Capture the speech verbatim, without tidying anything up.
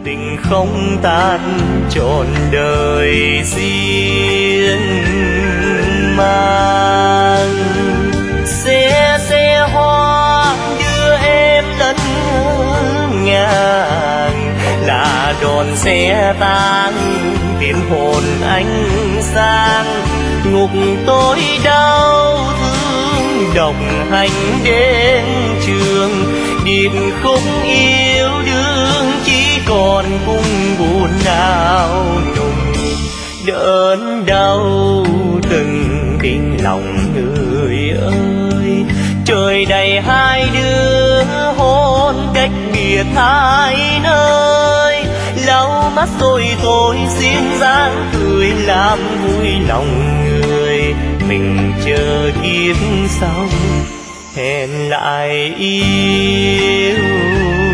tình không tan trọn đời riêng mang. Xe xe hoa đưa em lẫn ngàn, là đòn xe tan tiến hồn anh sang. Ngục tôi đau thương độc hành đến trường, điệp khúc yêu đương chỉ còn cung buồn nào nùng. Đớn đau từng kinh lòng người ơi, trời đầy hai đứa hôn cách biệt hai nơi. Lau mắt rồi tôi xin dáng cười làm vui lòng người, mình chờ kiếp sau hẹn lại yêu.